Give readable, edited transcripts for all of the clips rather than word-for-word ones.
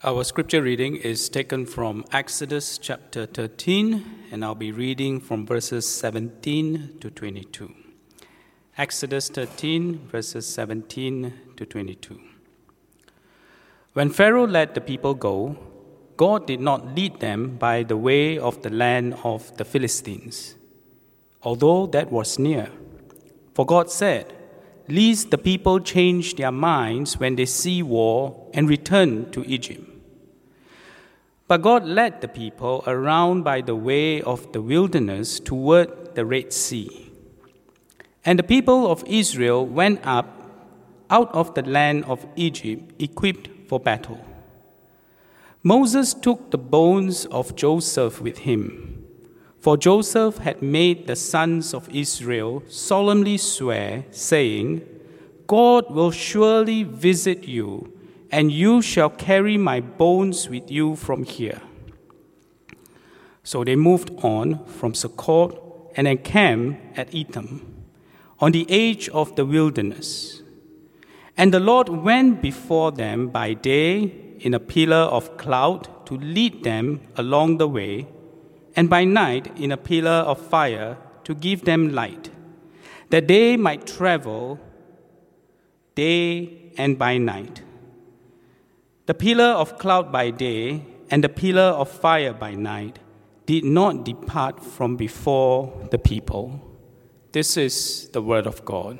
Our scripture reading is taken from Exodus chapter 13, and I'll be reading from verses 17 to 22. Exodus 13, verses 17 to 22. When Pharaoh let the people go, God did not lead them by the way of the land of the Philistines, although that was near. For God said, "Lest the people change their minds when they see war and return to Egypt." But God led the people around by the way of the wilderness toward the Red Sea. And the people of Israel went up out of the land of Egypt equipped for battle. Moses took the bones of Joseph with him, for Joseph had made the sons of Israel solemnly swear, saying, "God will surely visit you, and you shall carry my bones with you from here." So they moved on from Succoth and encamped at Etham, on the edge of the wilderness. And the Lord went before them by day in a pillar of cloud to lead them along the way, and by night in a pillar of fire to give them light, that they might travel day and by night. The pillar of cloud by day and the pillar of fire by night did not depart from before the people. This is the word of God.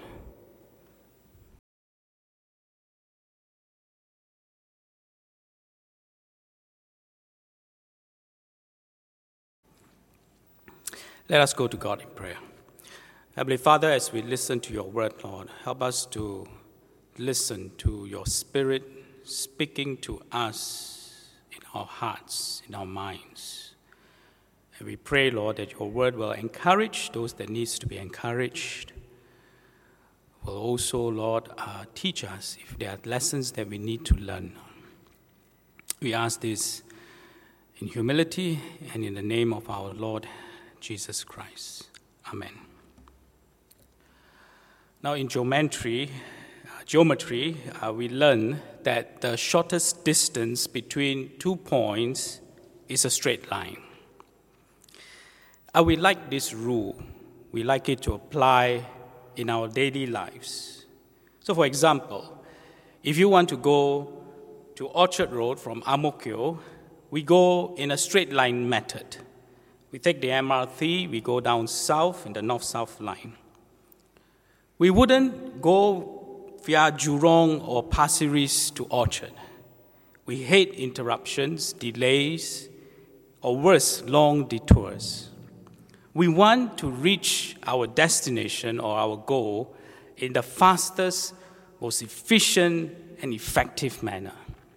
Let us go to God in prayer. Heavenly Father, as we listen to your word, Lord, help us to listen to your Spirit speaking to us in our hearts, in our minds. And we pray, Lord, that your word will encourage those that needs to be encouraged. Will also, Lord, teach us if there are lessons that we need to learn. We ask this in humility and in the name of our Lord Jesus Christ. Amen. Now in geometry, we learn that the shortest distance between 2 points is a straight line. We like this rule. We like it to apply in our daily lives. So for example, if you want to go to Orchard Road from Ang Mo Kio, we go in a straight line method. We take the MRT, we go down south in the north-south line. We wouldn't go via Jurong or Pasir Ris to Orchard. We hate interruptions, delays, or worse, long detours. We want to reach our destination or our goal in the fastest, most efficient, and effective manner.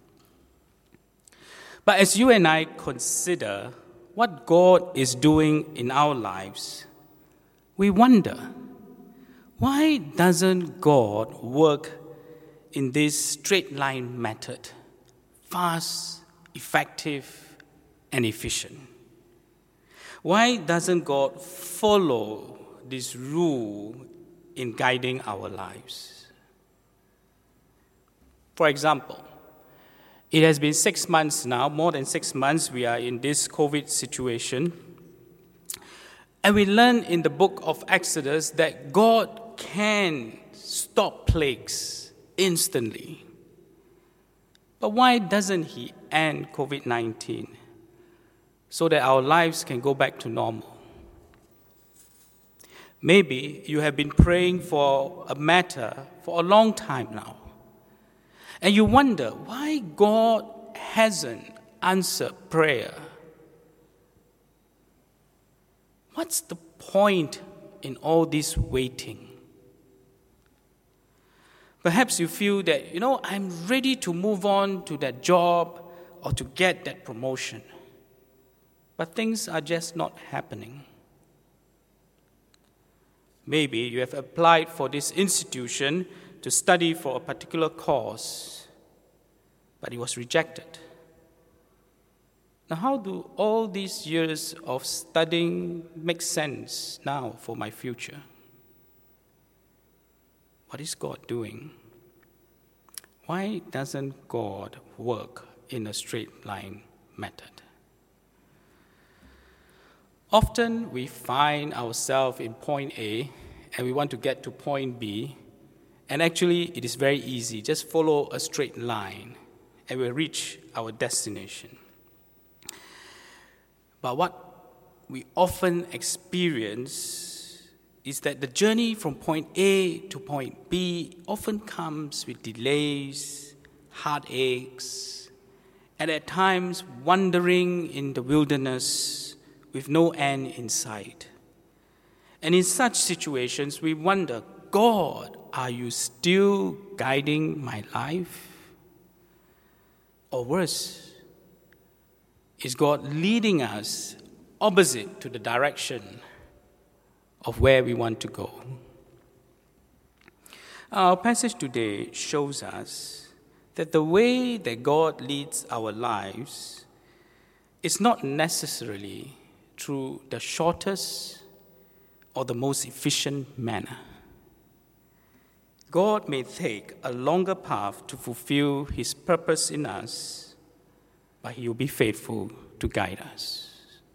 But as you and I consider what God is doing in our lives, we wonder, why doesn't God work in this straight line method, fast, effective, and efficient? Why doesn't God follow this rule in guiding our lives? For example, it has been 6 months now, more than 6 months we are in this COVID situation. And we learn in the book of Exodus that God can stop plagues instantly. But why doesn't he end COVID-19 so that our lives can go back to normal? Maybe you have been praying for a matter for a long time now, and you wonder why God hasn't answered prayer. What's the point in all this waiting? Perhaps you feel that, I'm ready to move on to that job or to get that promotion. But things are just not happening. Maybe you have applied for this institution to study for a particular course, but it was rejected. Now, how do all these years of studying make sense now for my future? What is God doing? Why doesn't God work in a straight line method. Often we find ourselves in point A and we want to get to point B, and actually it is very easy. Just follow a straight line and we'll reach our destination. But what we often experience is that the journey from point A to point B often comes with delays, heartaches, and at times wandering in the wilderness with no end in sight. And in such situations, we wonder, God, are you still guiding my life? Or worse, is God leading us opposite to the direction of where we want to go? Our passage today shows us that the way that God leads our lives is not necessarily through the shortest or the most efficient manner. God may take a longer path to fulfill His purpose in us, but He will be faithful to guide us.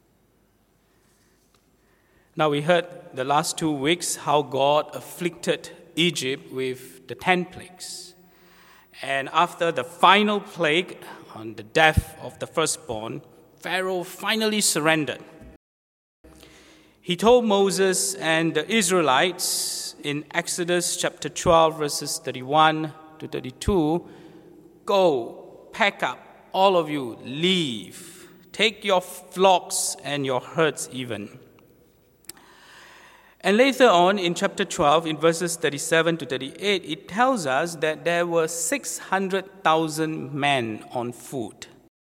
Now, we heard the last 2 weeks how God afflicted Egypt with the 10 plagues. And after the final plague on the death of the firstborn, Pharaoh finally surrendered. He told Moses and the Israelites in Exodus chapter 12, verses 31 to 32, "Go, pack up, all of you, leave. Take your flocks and your herds even." And later on in chapter 12, in verses 37 to 38, it tells us that there were 600,000 men on foot.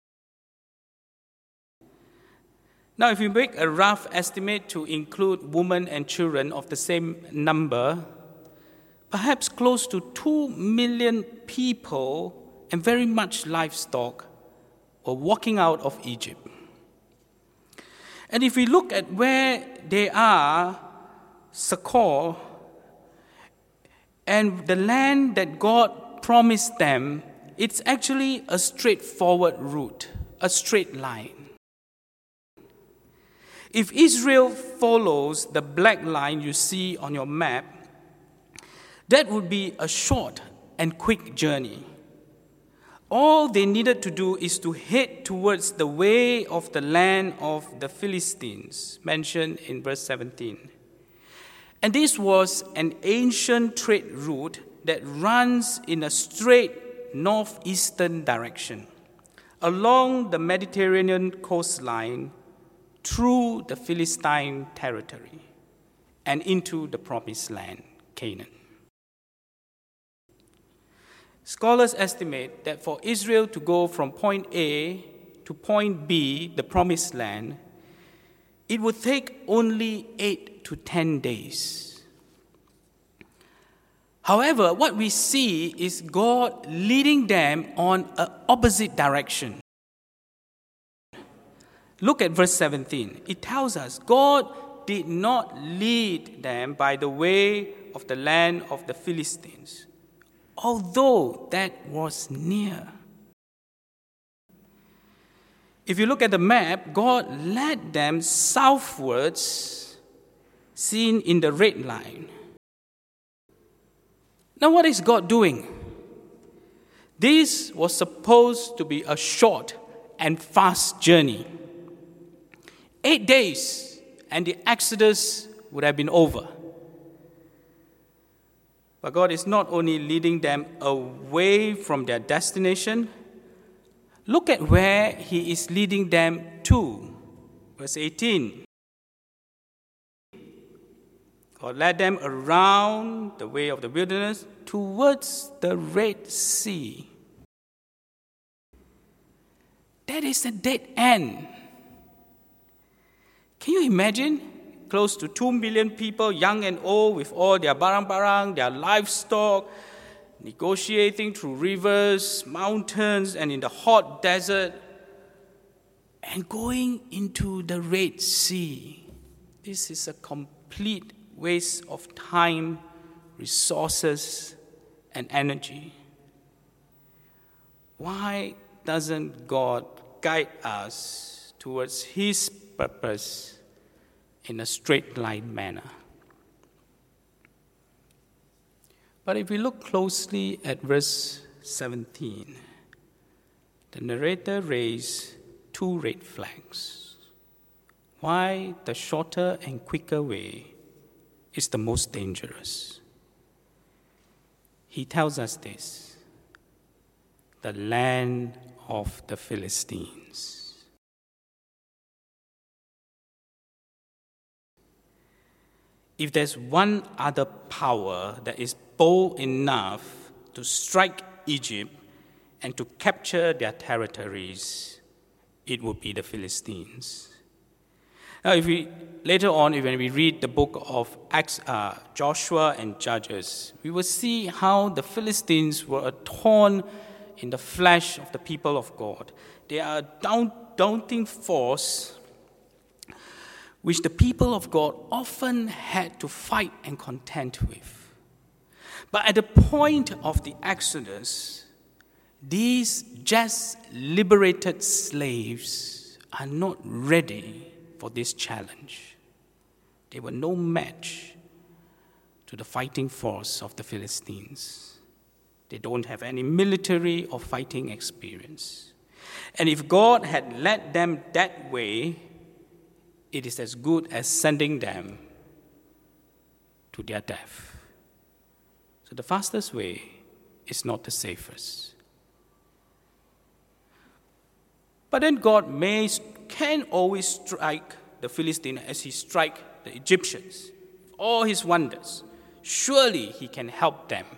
Now, if we make a rough estimate to include women and children of the same number, perhaps close to 2 million people and very much livestock were walking out of Egypt. And if we look at where they are, Sukkot, and the land that God promised them, it's actually a straightforward route, a straight line. If Israel follows the black line you see on your map, that would be a short and quick journey. All they needed to do is to head towards the way of the land of the Philistines, mentioned in verse 17. And this was an ancient trade route that runs in a straight northeastern direction, along the Mediterranean coastline, through the Philistine territory and into the promised land, Canaan. Scholars estimate that for Israel to go from point A to point B, the promised land, it would take only 8 to 10 days. However, what we see is God leading them on an opposite direction. Look at verse 17. It tells us God did not lead them by the way of the land of the Philistines, although that was near. If you look at the map, God led them southwards, seen in the red line. Now, what is God doing? This was supposed to be a short and fast journey. 8 days, and the Exodus would have been over. But God is not only leading them away from their destination, look at where He is leading them to. Verse 18. God led them around the way of the wilderness towards the Red Sea. That is a dead end. Can you imagine? Close to 2 million people, young and old, with all their barang-barang, their livestock, negotiating through rivers, mountains, and in the hot desert, and going into the Red Sea. This is a complete waste of time, resources, and energy. Why doesn't God guide us towards His purpose in a straight line manner? But if we look closely at verse 17, the narrator raised two red flags. Why the shorter and quicker way is the most dangerous. He tells us this: the land of the Philistines. If there's one other power that is bold enough to strike Egypt and to capture their territories, it would be the Philistines. Now, later on, when we read the book of Joshua and Judges, we will see how the Philistines were a thorn in the flesh of the people of God. They are a daunting force which the people of God often had to fight and contend with. But at the point of the Exodus, these just liberated slaves are not ready for this challenge. They were no match to the fighting force of the Philistines. They don't have any military or fighting experience. And if God had led them that way, it is as good as sending them to their death. So the fastest way is not the safest. But then God can always strike the Philistines as He struck the Egyptians. All His wonders. Surely He can help them.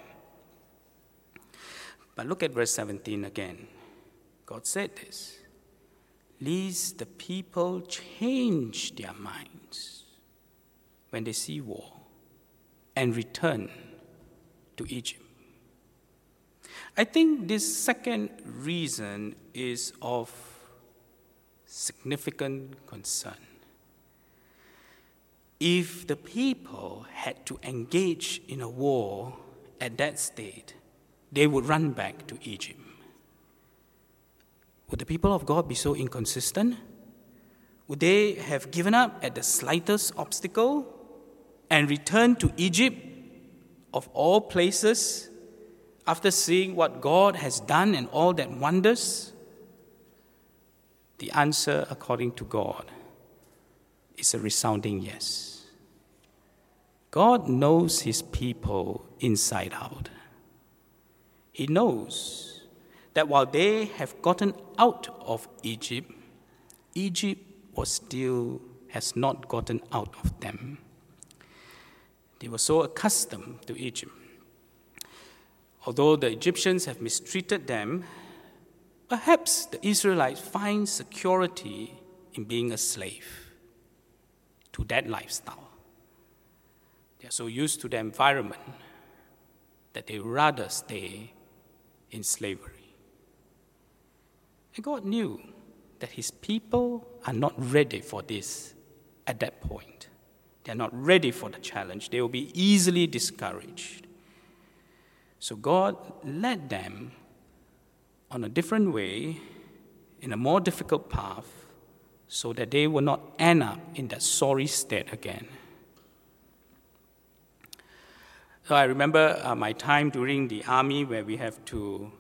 But look at verse 17 again. God said this: lest the people change their minds when they see war and return to Egypt. I think this second reason is of significant concern. If the people had to engage in a war at that state, they would run back to Egypt. Would the people of God be so inconsistent? Would they have given up at the slightest obstacle and returned to Egypt, of all places, after seeing what God has done and all that wonders? The answer, according to God, is a resounding yes. God knows His people inside out. He knows that while they have gotten out of Egypt, Egypt has not gotten out of them. They were so accustomed to Egypt. Although the Egyptians have mistreated them, perhaps the Israelites find security in being a slave to that lifestyle. They are so used to the environment that they rather stay in slavery. And God knew that His people are not ready for this at that point. They are not ready for the challenge. They will be easily discouraged. So God led them on a different way, in a more difficult path, so that they will not end up in that sorry state again. So I remember my time during the army, where we have to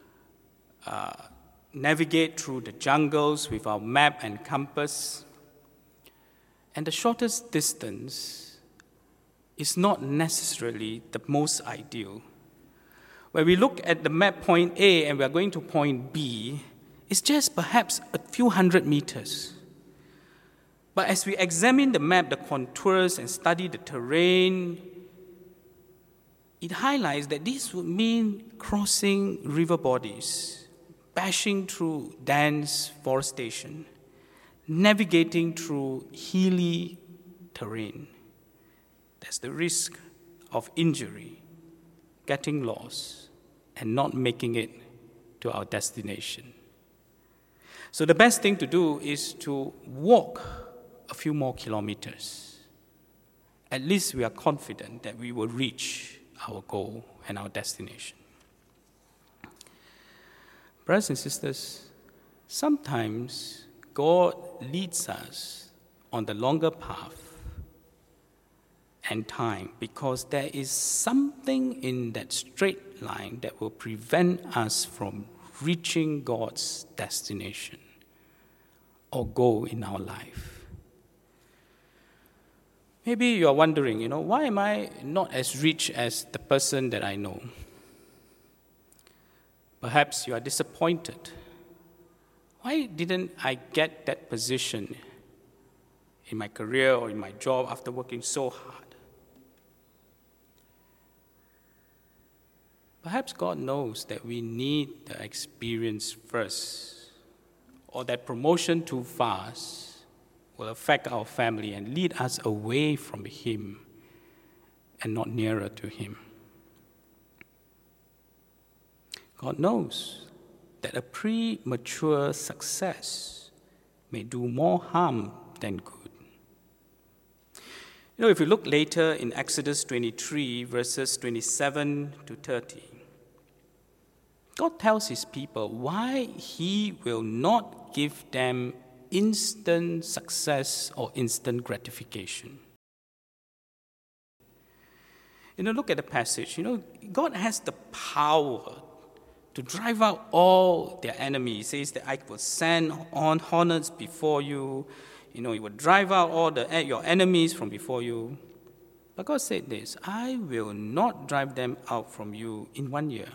navigate through the jungles with our map and compass. And the shortest distance is not necessarily the most ideal. When we look at the map point A and we are going to point B, it's just perhaps a few hundred meters. But as we examine the map, the contours, and study the terrain, it highlights that this would mean crossing river bodies, bashing through dense forestation, navigating through hilly terrain. There's the risk of injury, getting lost, and not making it to our destination. So the best thing to do is to walk a few more kilometers. At least we are confident that we will reach our goal and our destination. Brothers and sisters, sometimes God leads us on the longer path and time because there is something in that straight line that will prevent us from reaching God's destination or goal in our life. Maybe you're wondering, why am I not as rich as the person that I know? Perhaps you are disappointed. Why didn't I get that position in my career or in my job after working so hard? Perhaps God knows that we need the experience first, or that promotion too fast will affect our family and lead us away from Him and not nearer to Him. God knows that a premature success may do more harm than good. If you look later in Exodus 23, verses 27 to 30, God tells His people why He will not give them instant success or instant gratification. Look at the passage. God has the power to drive out all their enemies. He says that I will send on hornets before you. He will drive out all your enemies from before you. But God said this, I will not drive them out from you in 1 year.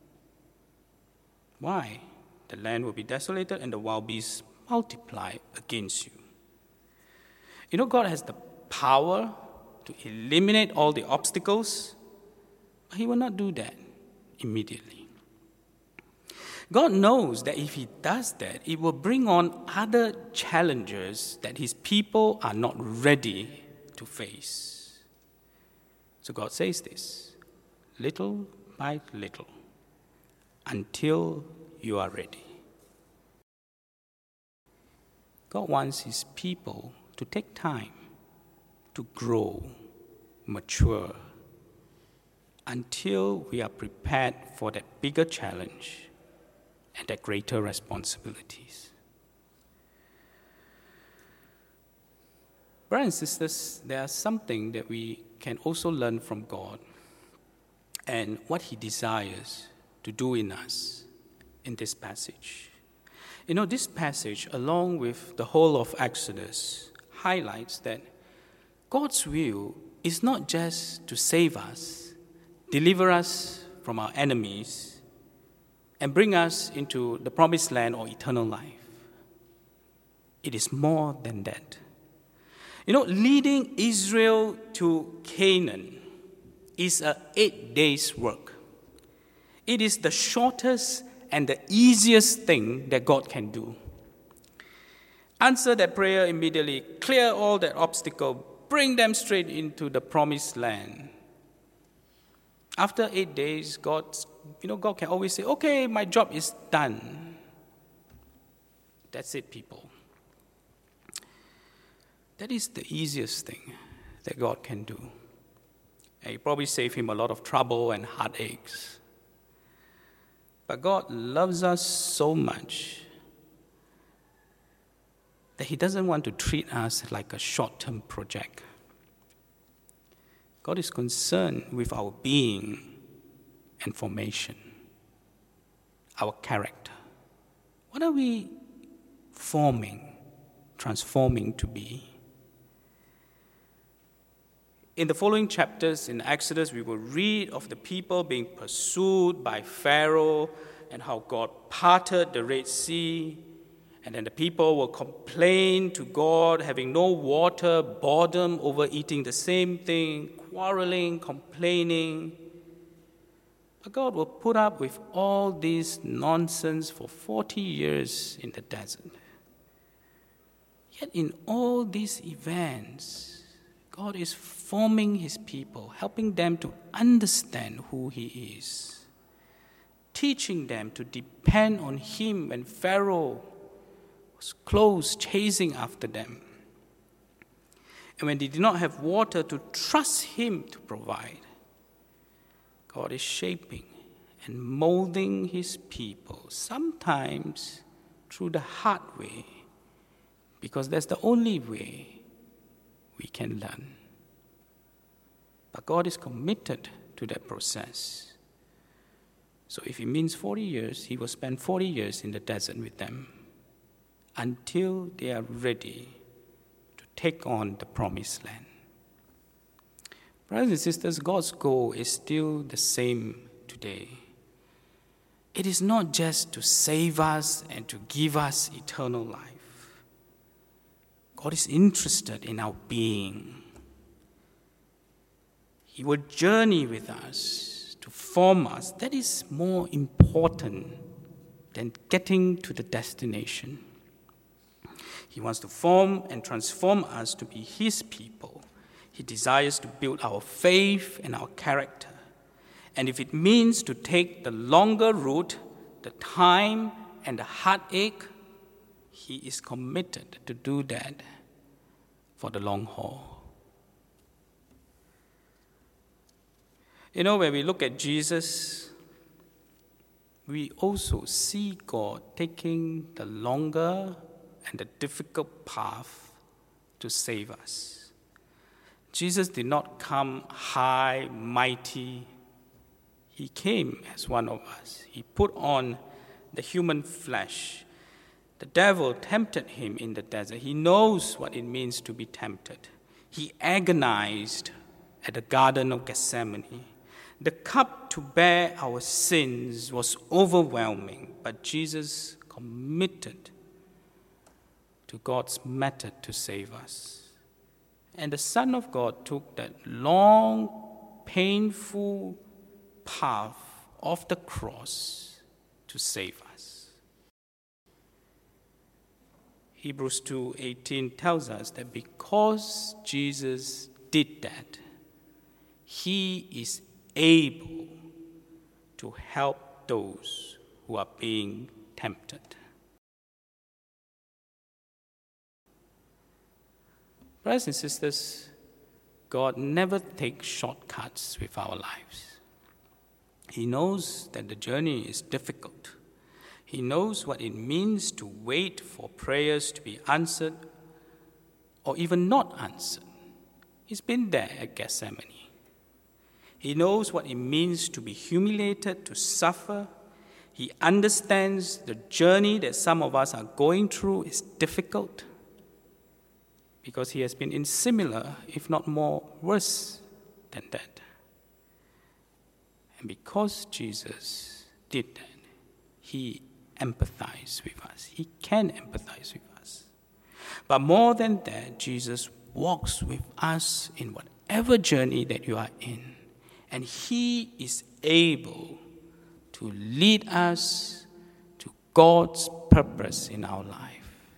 Why? The land will be desolated and the wild beasts multiply against you. God has the power to eliminate all the obstacles, but He will not do that immediately. God knows that if He does that, it will bring on other challenges that His people are not ready to face. So God says this, little by little, until you are ready. God wants His people to take time to grow, mature, until we are prepared for that bigger challenge and their greater responsibilities. Brothers and sisters, there's something that we can also learn from God and what He desires to do in us in this passage. This passage, along with the whole of Exodus, highlights that God's will is not just to save us, deliver us from our enemies, and bring us into the promised land or eternal life. It is more than that. Leading Israel to Canaan is an 8 days work. It is the shortest and the easiest thing that God can do. Answer that prayer immediately, clear all that obstacle, bring them straight into the promised land. After 8 days, God can always say, okay, my job is done. That's it, people. That is the easiest thing that God can do. And it probably saved Him a lot of trouble and heartaches. But God loves us so much that He doesn't want to treat us like a short-term project. God is concerned with our being and formation, our character. What are we forming, transforming to be? In the following chapters in Exodus, we will read of the people being pursued by Pharaoh and how God parted the Red Sea. And then the people will complain to God, having no water, boredom over eating the same thing, quarreling, complaining. But God will put up with all this nonsense for 40 years in the desert. Yet in all these events, God is forming His people, helping them to understand who He is, teaching them to depend on Him when Pharaoh was close, chasing after them. And when they did not have water, to trust Him to provide. God is shaping and molding his people, sometimes through the hard way, because that's the only way we can learn. But God is committed to that process. So if it means 40 years, he will spend 40 years in the desert with them until they are ready to take on the promised land. Brothers and sisters, God's goal is still the same today. It is not just to save us and to give us eternal life. God is interested in our being. He will journey with us to form us. That is more important than getting to the destination. He wants to form and transform us to be his people. He desires to build our faith and our character. And if it means to take the longer route, the time and the heartache, he is committed to do that for the long haul. You know, when we look at Jesus, we also see God taking the longer and the difficult path to save us. Jesus did not come high, mighty. He came as one of us. He put on the human flesh. The devil tempted him in the desert. He knows what it means to be tempted. He agonized at the Garden of Gethsemane. The cup to bear our sins was overwhelming, but Jesus committed to God's method to save us. And the Son of God took that long, painful path of the cross to save us. Hebrews 2:18 tells us that because Jesus did that, he is able to help those who are being tempted. Brothers and sisters, God never takes shortcuts with our lives. He knows that the journey is difficult. He knows what it means to wait for prayers to be answered or even not answered. He's been there at Gethsemane. He knows what it means to be humiliated, to suffer. He understands the journey that some of us are going through is difficult because he has been in similar, if not more, worse than that. And because Jesus did that, he empathized with us. He can empathize with us. But more than that, Jesus walks with us in whatever journey that you are in. And he is able to lead us to God's purpose in our life.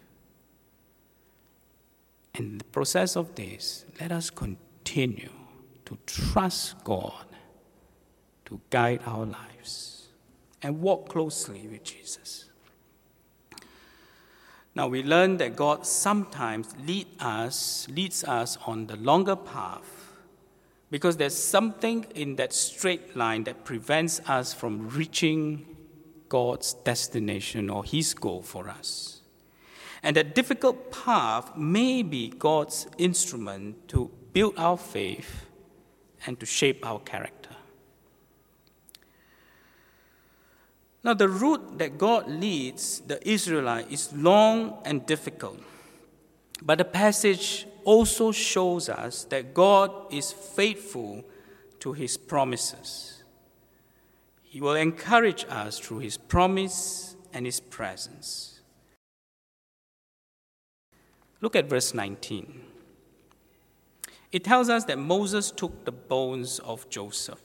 In the process of this, let us continue to trust God to guide our lives and walk closely with Jesus. Now we learn that God sometimes leads us on the longer path because there's something in that straight line that prevents us from reaching God's destination or his goal for us. And that difficult path may be God's instrument to build our faith and to shape our character. Now, the route that God leads the Israelites is long and difficult. But the passage also shows us that God is faithful to his promises. He will encourage us through his promise and his presence. Look at verse 19. It tells us that Moses took the bones of Joseph.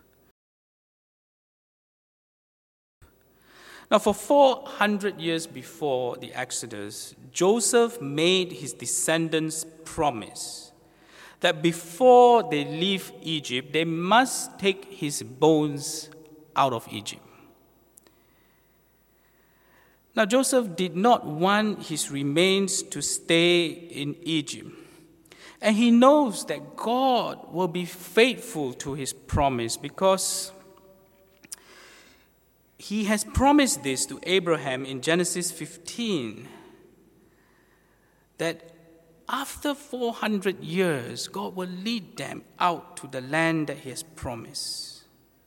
Now, for 400 years before the Exodus, Joseph made his descendants promise that before they leave Egypt, they must take his bones out of Egypt. Now, Joseph did not want his remains to stay in Egypt. And he knows that God will be faithful to his promise because He has promised this to Abraham in Genesis 15, that after 400 years, God will lead them out to the land that he has promised.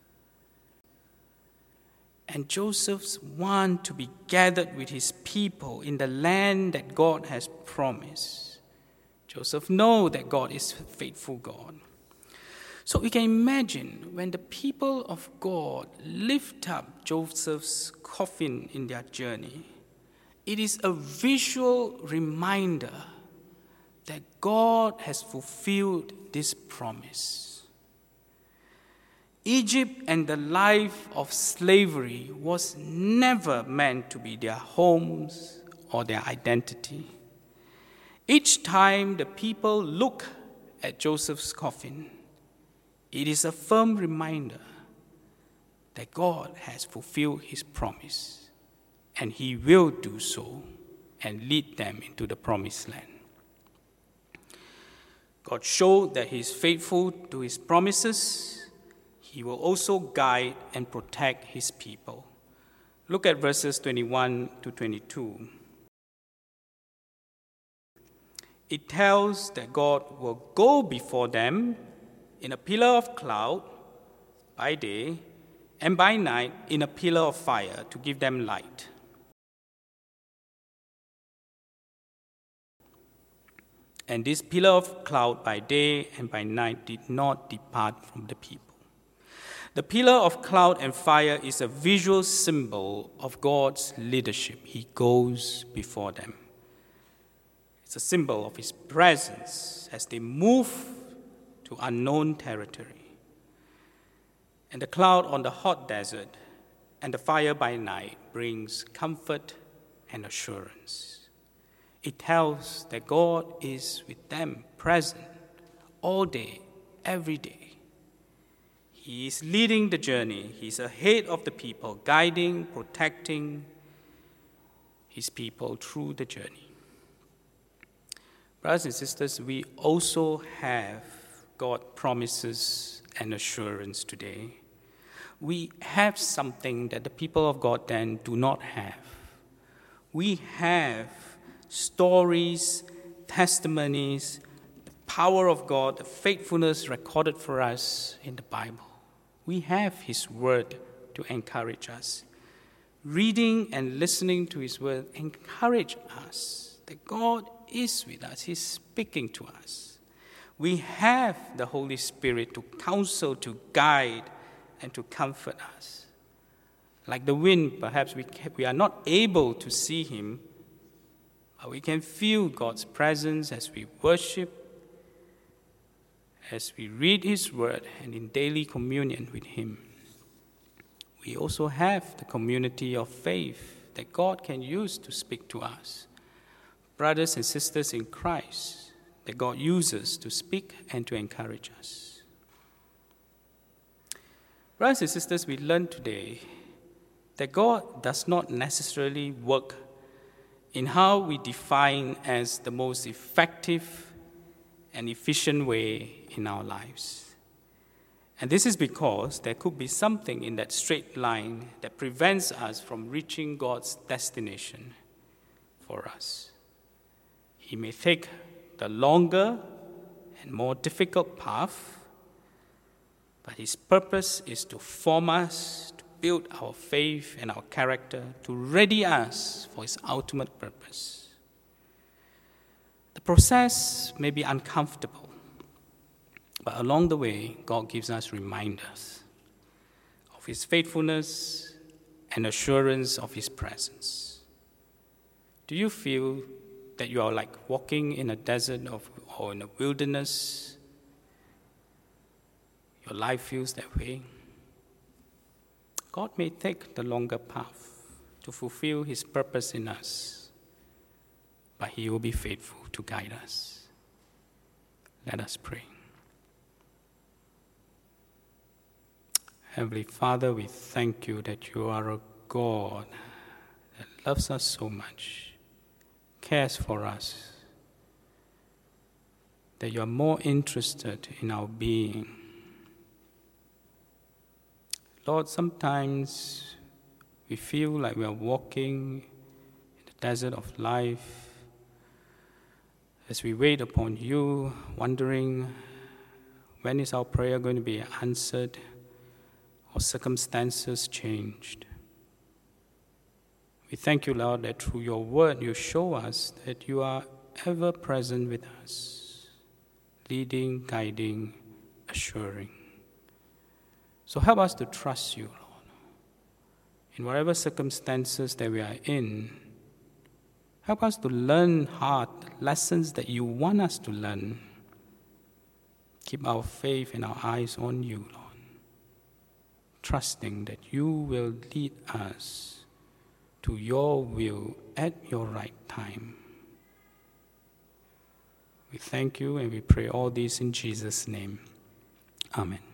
And Joseph's want to be gathered with his people in the land that God has promised. Joseph knows that God is a faithful God. So we can imagine when the people of God lift up Joseph's coffin in their journey, it is a visual reminder that God has fulfilled this promise. Egypt and the life of slavery was never meant to be their homes or their identity. Each time the people look at Joseph's coffin, it is a firm reminder that God has fulfilled his promise, and he will do so and lead them into the promised land. God showed that he is faithful to his promises. He will also guide and protect his people. Look at verses 21 to 22. It tells that God will go before them in a pillar of cloud by day, and by night in a pillar of fire to give them light. And this pillar of cloud by day and by night did not depart from the people. The pillar of cloud and fire is a visual symbol of God's leadership. He goes before them. It's a symbol of his presence as they move to unknown territory. And the cloud on the hot desert and the fire by night brings comfort and assurance. It tells that God is with them, present, all day, every day. He is leading the journey. He's ahead of the people, guiding, protecting his people through the journey. Brothers and sisters, we also have God promises and assurance today. We have something that the people of God then do not have. We have stories, testimonies, the power of God, the faithfulness recorded for us in the Bible. We have his word to encourage us. Reading and listening to his word encourage us that God is with us. He's speaking to us. We have the Holy Spirit to counsel, to guide, and to comfort us. Like the wind, perhaps we are not able to see him, but we can feel God's presence as we worship, as we read his word, and in daily communion with him. We also have the community of faith that God can use to speak to us. Brothers and sisters in Christ that God uses to speak and to encourage us. Brothers and sisters, we learn today that God does not necessarily work in how we define as the most effective and efficient way in our lives. And this is because there could be something in that straight line that prevents us from reaching God's destination for us. He may take the longer and more difficult path, but his purpose is to form us, to build our faith and our character, to ready us for his ultimate purpose. The process may be uncomfortable, but along the way, God gives us reminders of his faithfulness and assurance of his presence. Do you feel that you are like walking in a desert or in a wilderness? Your life feels that way. God may take the longer path to fulfill his purpose in us, but he will be faithful to guide us. Let us pray. Heavenly Father, we thank you that you are a God that loves us so much, cares for us, that you are more interested in our being. Lord, sometimes we feel like we are walking in the desert of life, as we wait upon you, wondering when is our prayer going to be answered or circumstances changed. We thank you, Lord, that through your word you show us that you are ever present with us, leading, guiding, assuring. So help us to trust you, Lord. In whatever circumstances that we are in, help us to learn hard lessons that you want us to learn. Keep our faith and our eyes on you, Lord, trusting that you will lead us to your will at your right time. We thank you and we pray all this in Jesus' name. Amen.